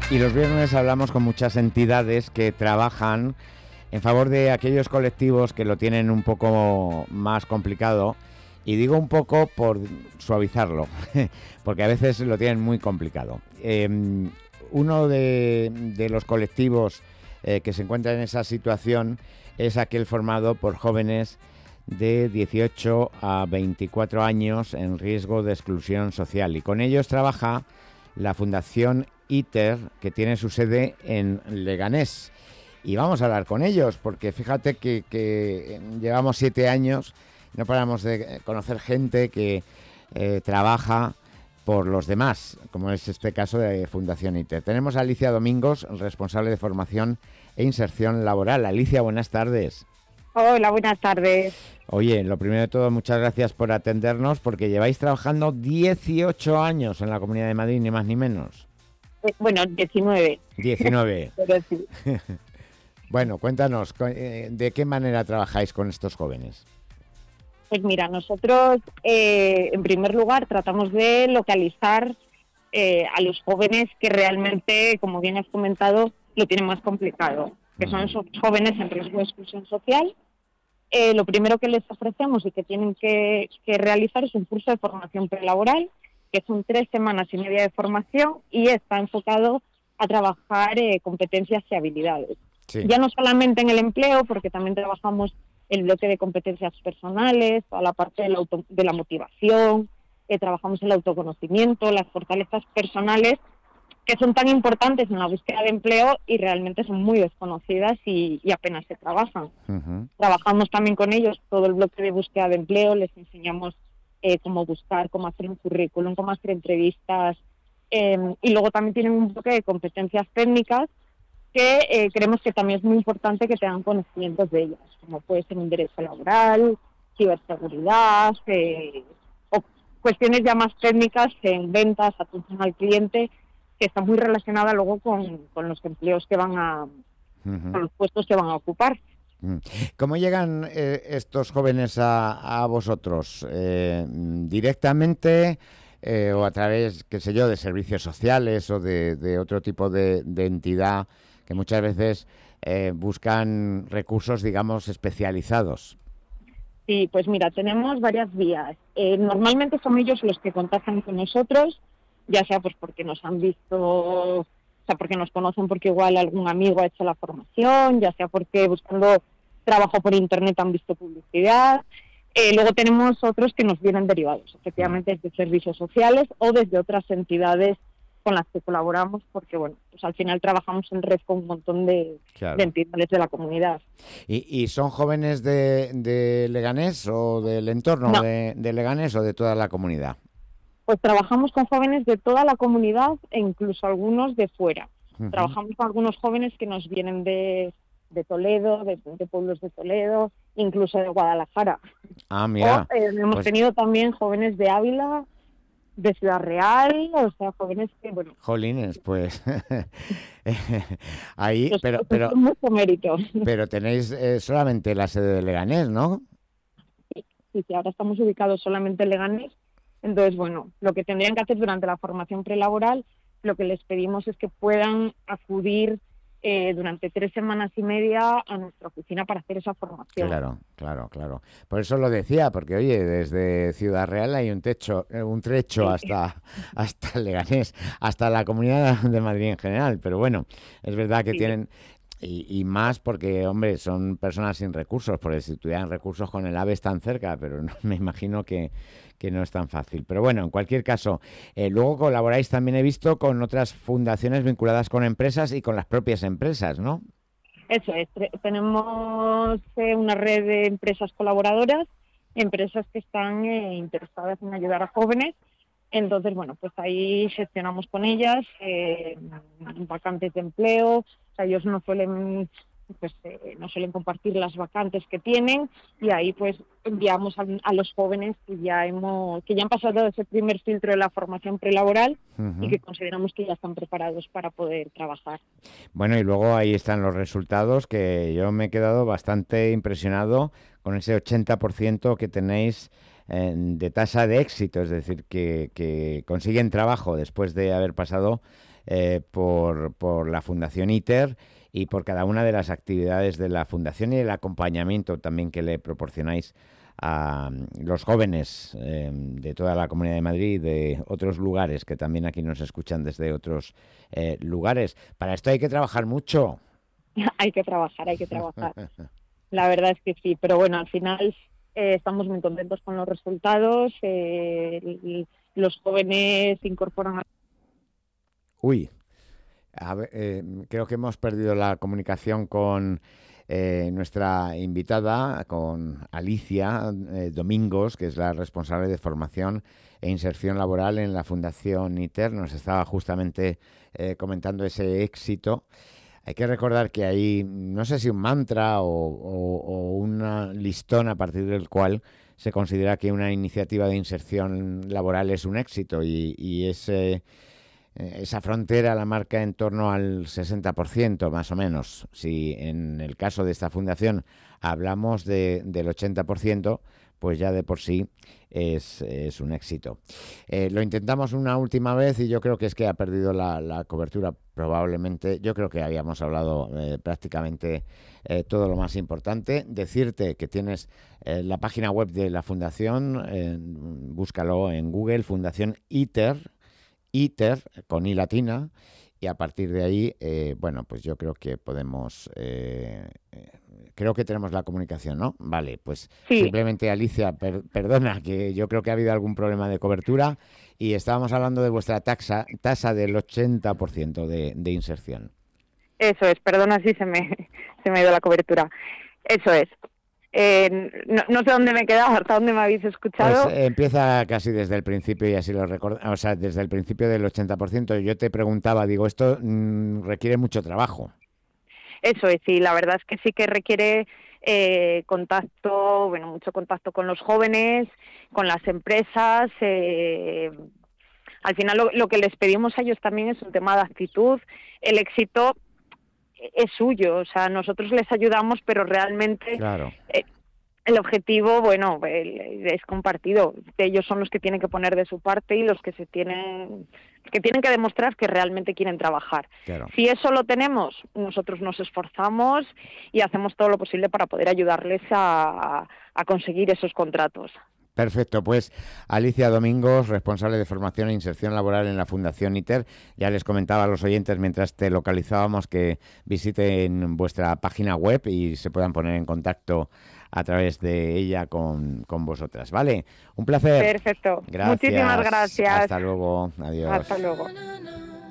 Y los viernes hablamos con muchas entidades que trabajan en favor de aquellos colectivos que lo tienen un poco más complicado. Y digo un poco por suavizarlo, porque a veces lo tienen muy complicado. Uno de los colectivos que se encuentra en esa situación es aquel formado por jóvenes de 18 a 24 años en riesgo de exclusión social. Y con ellos trabaja la Fundación ITER, que tiene su sede en Leganés. Y vamos a hablar con ellos, porque fíjate que llevamos 7 años, no paramos de conocer gente que trabaja por los demás, como es este caso de Fundación ITER. Tenemos a Alicia Domingos, responsable de formación e inserción laboral. Alicia, buenas tardes. Hola, buenas tardes. Oye, lo primero de todo, muchas gracias por atendernos, porque lleváis trabajando 18 años en la Comunidad de Madrid, ni más ni menos. Bueno, 19. 19. Pero sí. Bueno, cuéntanos, ¿de qué manera trabajáis con estos jóvenes? Pues mira, nosotros en primer lugar tratamos de localizar a los jóvenes que realmente, como bien has comentado, lo tienen más complicado, que son esos jóvenes en riesgo de exclusión social. Lo primero que les ofrecemos y que tienen que realizar es un curso de formación prelaboral, que son 3 semanas y media de formación y está enfocado a trabajar competencias y habilidades. Sí. Ya no solamente en el empleo, porque también trabajamos el bloque de competencias personales, toda la parte de la motivación, trabajamos el autoconocimiento, las fortalezas personales, que son tan importantes en la búsqueda de empleo y realmente son muy desconocidas y apenas se trabajan. Uh-huh. Trabajamos también con ellos todo el bloque de búsqueda de empleo, les enseñamos cómo buscar, cómo hacer un currículum, cómo hacer entrevistas, y luego también tienen un bloque de competencias técnicas que creemos que también es muy importante que tengan conocimientos de ellas, como puede ser un derecho laboral, ciberseguridad, o cuestiones ya más técnicas en ventas, atención al cliente, que está muy relacionada luego con los empleos que van a, uh-huh, con los puestos que van a ocupar. ¿Cómo llegan estos jóvenes a vosotros? ¿Directamente o a través, qué sé yo, de servicios sociales o de otro tipo de entidad que muchas veces buscan recursos, digamos, especializados? Sí, pues mira, tenemos varias vías. Normalmente son ellos los que contactan con nosotros, ya sea pues porque nos han visto, o sea, porque nos conocen porque igual algún amigo ha hecho la formación, ya sea porque buscando trabajo por internet han visto publicidad. Luego tenemos otros que nos vienen derivados, efectivamente, desde servicios sociales o desde otras entidades con las que colaboramos, porque bueno, pues al final trabajamos en red con un montón de entidades de la comunidad. ¿Y son jóvenes de Leganés o del entorno de Leganés o de toda la comunidad? Pues trabajamos con jóvenes de toda la comunidad e incluso algunos de fuera. Uh-huh. Trabajamos con algunos jóvenes que nos vienen de Toledo, de pueblos de Toledo, incluso de Guadalajara. Ah, mira. Hemos tenido también jóvenes de Ávila, de Ciudad Real, o sea, jóvenes que, bueno... Jolines, pues... ahí, pues, pero mucho mérito. Pero tenéis solamente la sede de Leganés, ¿no? Sí, ahora estamos ubicados solamente en Leganés. Entonces, bueno, lo que tendrían que hacer durante la formación prelaboral, lo que les pedimos es que puedan acudir durante 3 semanas y media a nuestra oficina para hacer esa formación. Claro. Por eso lo decía, porque oye, desde Ciudad Real hay un trecho sí, hasta Leganés, hasta la Comunidad de Madrid en general. Pero bueno, es verdad que sí tienen... Y más porque, hombre, son personas sin recursos, porque si tuvieran recursos con el AVE están cerca, pero no, me imagino que no es tan fácil. Pero bueno, en cualquier caso, luego colaboráis también, he visto, con otras fundaciones vinculadas con empresas y con las propias empresas, ¿no? Eso es, tenemos una red de empresas colaboradoras, empresas que están interesadas en ayudar a jóvenes. Entonces, bueno, pues ahí gestionamos con ellas vacantes de empleo. O sea, ellos no suelen compartir las vacantes que tienen y ahí pues enviamos a los jóvenes que ya han pasado ese primer filtro de la formación prelaboral, uh-huh, y que consideramos que ya están preparados para poder trabajar. Bueno, y luego ahí están los resultados, que yo me he quedado bastante impresionado con ese 80% que tenéis de tasa de éxito, es decir, que consiguen trabajo después de haber pasado por la Fundación ITER y por cada una de las actividades de la Fundación y el acompañamiento también que le proporcionáis a los jóvenes de toda la Comunidad de Madrid y de otros lugares que también aquí nos escuchan desde otros lugares. Para esto hay que trabajar mucho. Hay que trabajar. La verdad es que sí, pero bueno, al final estamos muy contentos con los resultados. Los jóvenes se incorporan a... Uy, a ver, creo que hemos perdido la comunicación con nuestra invitada, con Alicia Domingos, que es la responsable de formación e inserción laboral en la Fundación ITER. Nos estaba justamente comentando ese éxito. Hay que recordar que hay, no sé si un mantra o un listón a partir del cual se considera que una iniciativa de inserción laboral es un éxito y esa frontera la marca en torno al 60% más o menos. Si en el caso de esta fundación hablamos del 80%, pues ya de por sí es un éxito. Lo intentamos una última vez y yo creo que es que ha perdido la cobertura probablemente. Yo creo que habíamos hablado prácticamente todo lo más importante. Decirte que tienes la página web de la fundación, búscalo en Google, Fundación ITER con I latina, y a partir de ahí, bueno, pues yo creo que podemos, creo que tenemos la comunicación, ¿no? Vale, pues Sí. Simplemente Alicia, perdona, que yo creo que ha habido algún problema de cobertura y estábamos hablando de vuestra tasa del 80% de inserción. Eso es, perdona si se me ha ido la cobertura. Eso es. No sé dónde me he quedado, hasta dónde me habéis escuchado. Pues empieza casi desde el principio y así lo recuerdo, o sea, desde el principio del 80%. Yo te preguntaba, digo, esto requiere mucho trabajo. Eso es, sí, la verdad es que sí que requiere contacto, bueno, mucho contacto con los jóvenes, con las empresas. Al final lo que les pedimos a ellos también es un tema de actitud. El éxito es suyo, o sea, nosotros les ayudamos, pero realmente Claro. El objetivo, bueno, es compartido. Ellos son los que tienen que poner de su parte y los que tienen que demostrar que realmente quieren trabajar. Claro. Si eso lo tenemos, nosotros nos esforzamos y hacemos todo lo posible para poder ayudarles a conseguir esos contratos. Perfecto, pues Alicia Domingos, responsable de formación e inserción laboral en la Fundación ITER. Ya les comentaba a los oyentes mientras te localizábamos que visiten vuestra página web y se puedan poner en contacto a través de ella con vosotras. ¿Vale? Un placer. Perfecto. Gracias. Muchísimas gracias. Hasta luego. Adiós. Hasta luego.